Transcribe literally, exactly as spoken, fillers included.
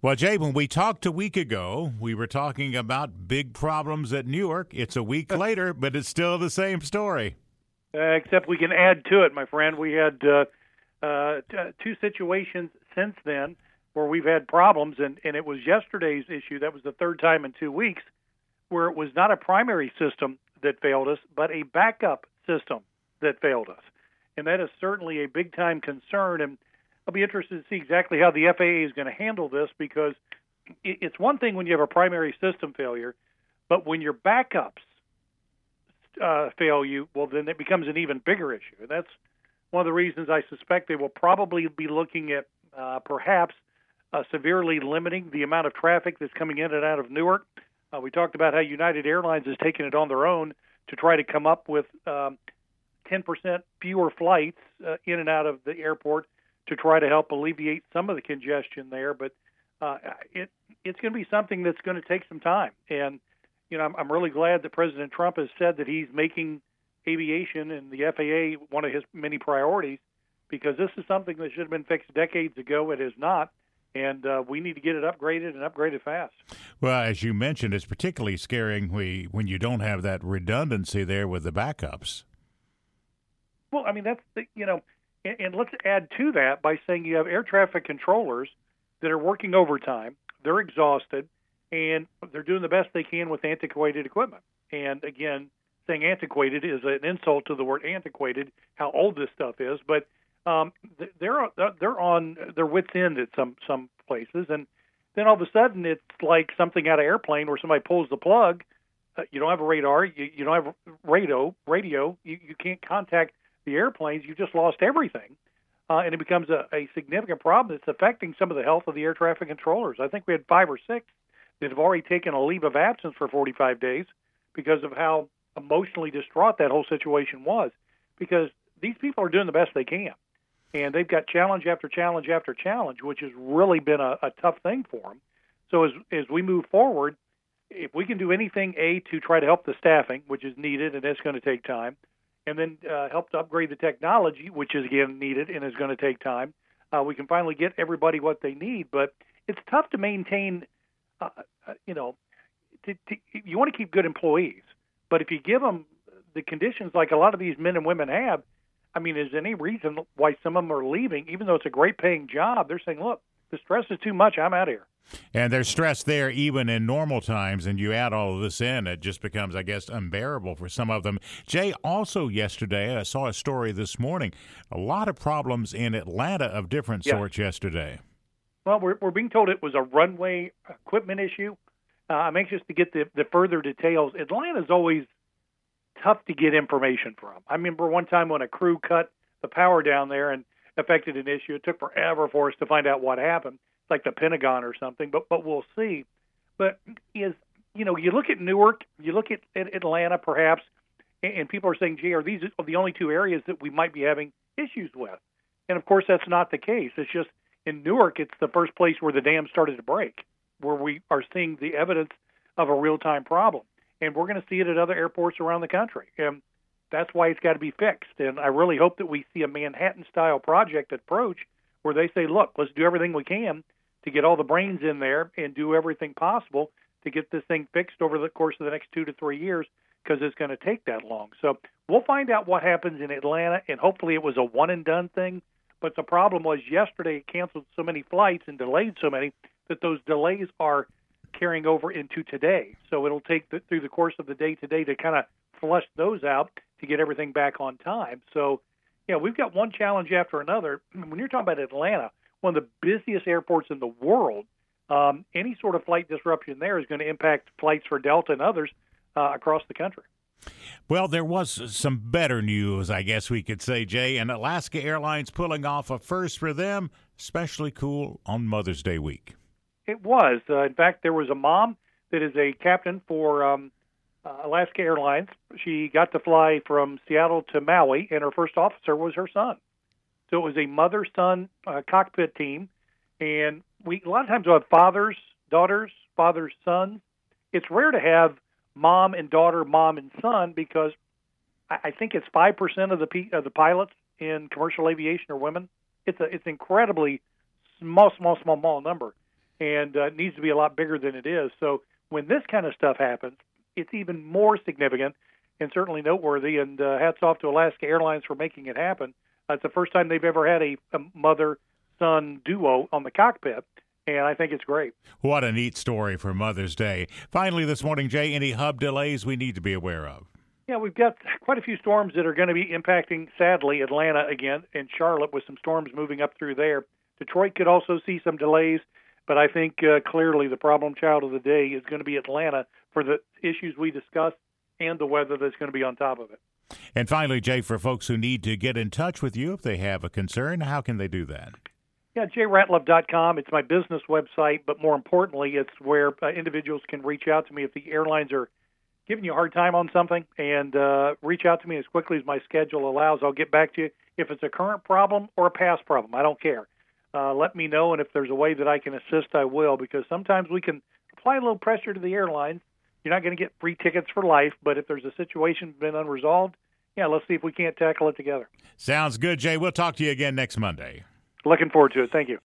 Well, Jay, when we talked a week ago, we were talking about big problems at Newark. It's a week later, but it's still the same story. Uh, except we can add to it, my friend. We had uh, uh, t- two situations since then where we've had problems, and, and it was yesterday's issue. That was the third time in two weeks where it was not a primary system that failed us, but a backup system that failed us. And that is certainly a big-time concern, and I'll be interested to see exactly how the F A A is going to handle this, because it's one thing when you have a primary system failure, but when your backups uh, fail you, well, then it becomes an even bigger issue. And that's one of the reasons I suspect they will probably be looking at uh, perhaps uh, severely limiting the amount of traffic that's coming in and out of Newark. Uh, we talked about how United Airlines has taken it on their own to try to come up with um, ten percent fewer flights uh, in and out of the airport to try to help alleviate some of the congestion there. But uh, it it's going to be something that's going to take some time. And, you know, I'm, I'm really glad that President Trump has said that he's making aviation and the F A A one of his many priorities, because this is something that should have been fixed decades ago. It is not. And uh, we need to get it upgraded and upgraded fast. Well, as you mentioned, it's particularly scaring we, when you don't have that redundancy there with the backups. Well, I mean, that's, the, you know, and, and let's add to that by saying you have air traffic controllers that are working overtime. They're exhausted, and they're doing the best they can with antiquated equipment. And, again, saying antiquated is an insult to the word antiquated, how old this stuff is. But Um, they're they're on their wits' end at some some places, and then all of a sudden it's like something out of airplane where somebody pulls the plug. Uh, you don't have a radar, you, you don't have radio, radio. You, you can't contact the airplanes. You just lost everything, uh, and it becomes a, a significant problem. It's affecting some of the health of the air traffic controllers. I think we had five or six that have already taken a leave of absence for forty-five days because of how emotionally distraught that whole situation was. Because these people are doing the best they can. And they've got challenge after challenge after challenge, which has really been a, a tough thing for them. So as as we move forward, if we can do anything, A, to try to help the staffing, which is needed and it's going to take time, and then uh, help to upgrade the technology, which is, again, needed and is going to take time, uh, we can finally get everybody what they need. But it's tough to maintain, uh, you know, to, to, you want to keep good employees. But if you give them the conditions like a lot of these men and women have, I mean, is there any reason why some of them are leaving, even though it's a great-paying job? They're saying, look, the stress is too much. I'm out of here. And there's stress there even in normal times, and you add all of this in, it just becomes, I guess, unbearable for some of them. Jay, also yesterday, I saw a story this morning, a lot of problems in Atlanta of different yeah. sorts yesterday. Well, we're, we're being told it was a runway equipment issue. Uh, I'm anxious to get the, the further details. Atlanta's always tough to get information from. I remember one time when a crew cut the power down there and affected an issue. It took forever for us to find out what happened. It's like the Pentagon or something, but but we'll see. But is you know, you look at Newark, you look at, at Atlanta perhaps, and, and people are saying, gee, are these the only two areas that we might be having issues with? And, of course, that's not the case. It's just in Newark, it's the first place where the dam started to break, where we are seeing the evidence of a real-time problem. And we're going to see it at other airports around the country. And that's why it's got to be fixed. And I really hope that we see a Manhattan-style project approach where they say, look, let's do everything we can to get all the brains in there and do everything possible to get this thing fixed over the course of the next two to three years, because it's going to take that long. So we'll find out what happens in Atlanta, and hopefully it was a one-and-done thing. But the problem was yesterday it canceled so many flights and delayed so many that those delays are carrying over into today. So it'll take the, through the course of the day today to kind of flush those out to get everything back on time. So, yeah, we've got one challenge after another. When you're talking about Atlanta, one of the busiest airports in the world, um, any sort of flight disruption there is going to impact flights for Delta and others uh, across the country. Well, there was some better news, I guess we could say, Jay, and Alaska Airlines pulling off a first for them, especially cool on Mother's Day week. It was. Uh, in fact, there was a mom that is a captain for um, uh, Alaska Airlines. She got to fly from Seattle to Maui, and her first officer was her son. So it was a mother-son uh, cockpit team. And we a lot of times we'll have fathers, daughters, fathers, sons. It's rare to have mom and daughter, mom and son, because I, I think it's five percent of the P, of the pilots in commercial aviation are women. It's a it's incredibly small, small, small, small number. and uh, it needs to be a lot bigger than it is. So when this kind of stuff happens, it's even more significant and certainly noteworthy. And uh, hats off to Alaska Airlines for making it happen. Uh, it's the first time they've ever had a, a mother-son duo on the cockpit, and I think it's great. What a neat story for Mother's Day. Finally this morning, Jay, any hub delays we need to be aware of? Yeah, we've got quite a few storms that are going to be impacting, sadly, Atlanta again and Charlotte with some storms moving up through there. Detroit could also see some delays, but I think uh, clearly the problem child of the day is going to be Atlanta for the issues we discussed and the weather that's going to be on top of it. And finally, Jay, for folks who need to get in touch with you if they have a concern, how can they do that? Yeah, jay ratliff dot com. It's my business website, but more importantly, it's where uh, individuals can reach out to me if the airlines are giving you a hard time on something, and uh, reach out to me as quickly as my schedule allows. I'll get back to you. If it's a current problem or a past problem, I don't care. Uh, let me know, and if there's a way that I can assist, I will, because sometimes we can apply a little pressure to the airlines. You're not going to get free tickets for life, but if there's a situation that's been unresolved, yeah, let's see if we can't tackle it together. Sounds good, Jay. We'll talk to you again next Monday. Looking forward to it. Thank you.